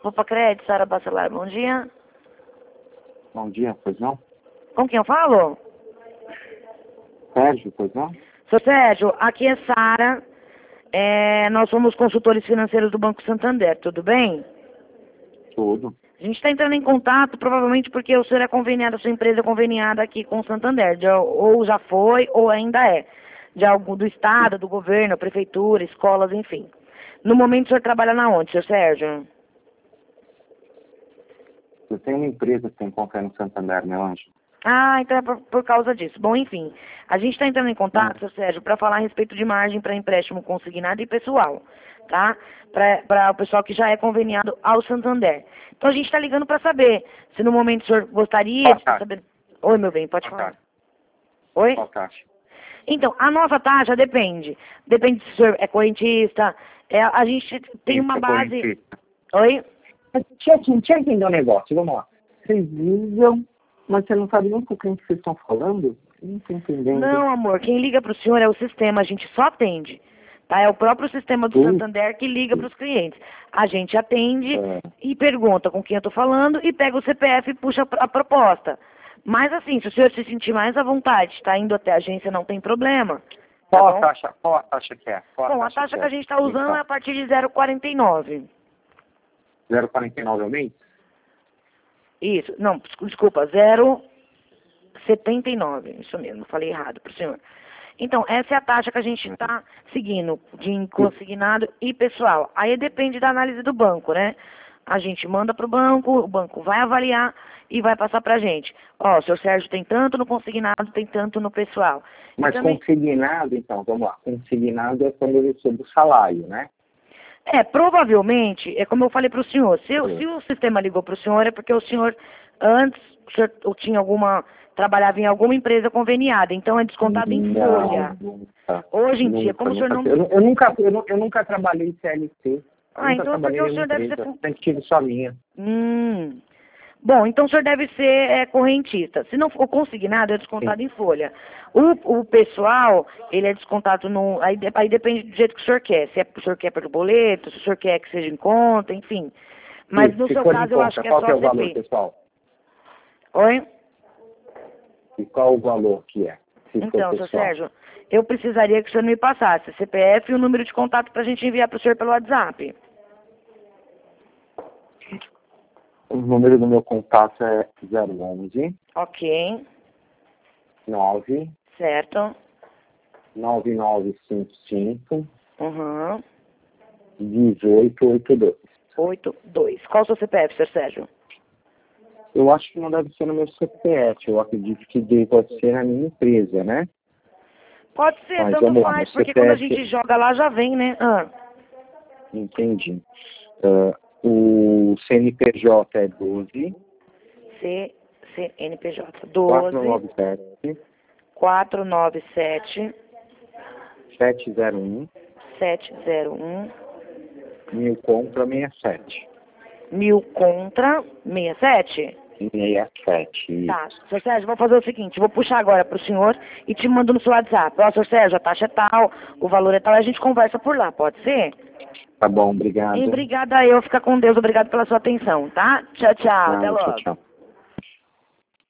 Papacred, Sara Bacelar, bom dia. Bom dia, pois não? Com quem eu falo? Sérgio, pois não? Seu Sérgio, aqui é Sara. Nós somos consultores financeiros do Banco Santander, tudo bem? Tudo. A gente está entrando em contato, provavelmente porque o senhor é conveniado, a sua empresa é conveniada aqui com o Santander, ou já foi, ou ainda é, de algo do Estado, do governo, prefeitura, escolas, enfim. No momento o senhor trabalha na onde, seu Sérgio? Eu tenho uma empresa que tem conta no Santander, meu anjo. Ah, então é por causa disso. Bom, enfim, a gente está entrando em contato, seu Sérgio, para falar a respeito de margem para empréstimo consignado e pessoal, tá? Para o pessoal que já é conveniado ao Santander. Então a gente está ligando para saber se no momento o senhor gostaria de saber... Oi, meu bem, pode falar. Oi? Qual taxa? Então, a nossa taxa depende. Depende se o senhor é correntista. A gente tem uma base... Correntista. Oi? Deixa eu entender um negócio, vamos lá. Vocês ligam, mas você não sabe nem com quem que vocês estão falando? Eu não estou entendendo. Não, amor, quem liga para o senhor é o sistema, a gente só atende. Tá? É o próprio sistema do Santander que liga para os clientes. A gente atende e pergunta com quem eu estou falando e pega o CPF e puxa a proposta. Mas assim, se o senhor se sentir mais à vontade, está indo até a agência, não tem problema. Qual a taxa que é? Bom, a taxa que a gente está usando é a partir de 0,49. 0,49 ao mês? Isso, não, desculpa, 0,79, isso mesmo, falei errado para o senhor. Então, essa é a taxa que a gente está seguindo, de consignado e pessoal. Aí depende da análise do banco, né? A gente manda para o banco vai avaliar e vai passar para a gente. Ó, o seu Sérgio tem tanto no consignado, tem tanto no pessoal. Mas também... consignado, então, vamos lá. Consignado é quando eu recebo o salário, né? Provavelmente, é como eu falei para o senhor, se o sistema ligou para o senhor, é porque o senhor, antes, trabalhava em alguma empresa conveniada, então é descontado em folha. Hoje em dia, como o senhor não... Eu nunca trabalhei em CLT. Então é porque o senhor deve ser... Sempre tive só minha. Bom, então o senhor deve ser correntista. Se não for consignado, é descontado em folha. O pessoal, ele é descontado no... Aí depende do jeito que o senhor quer. Se o senhor quer pelo boleto, se o senhor quer que seja em conta, enfim. Mas no seu caso, eu acho que é só CP. Qual é o valor, pessoal? Oi? E qual o valor que é? Então, seu Sérgio, eu precisaria que o senhor me passasse CPF e o número de contato para a gente enviar para o senhor pelo WhatsApp. O número do meu contato é 011. Ok. 9. Certo. 9955. 1882. 82. Qual o seu CPF, seu Sérgio? Eu acho que não deve ser no meu CPF. Eu acredito que deve ser na minha empresa, né? Pode ser, mas tanto faz, porque quando a gente joga lá já vem, né? Entendi. O CNPJ é 12. CNPJ 12. 497. 701. 1000 contra 67. 1000 contra 67? 67. Tá, seu Sérgio, vou fazer o seguinte, vou puxar agora pro senhor e te mando no seu WhatsApp. Ó, seu Sérgio, a taxa é tal, o valor é tal, a gente conversa por lá, pode ser? Tá bom, obrigado. Obrigada, fica com Deus, obrigado pela sua atenção, tá? Tchau, tchau, até logo. Tchau.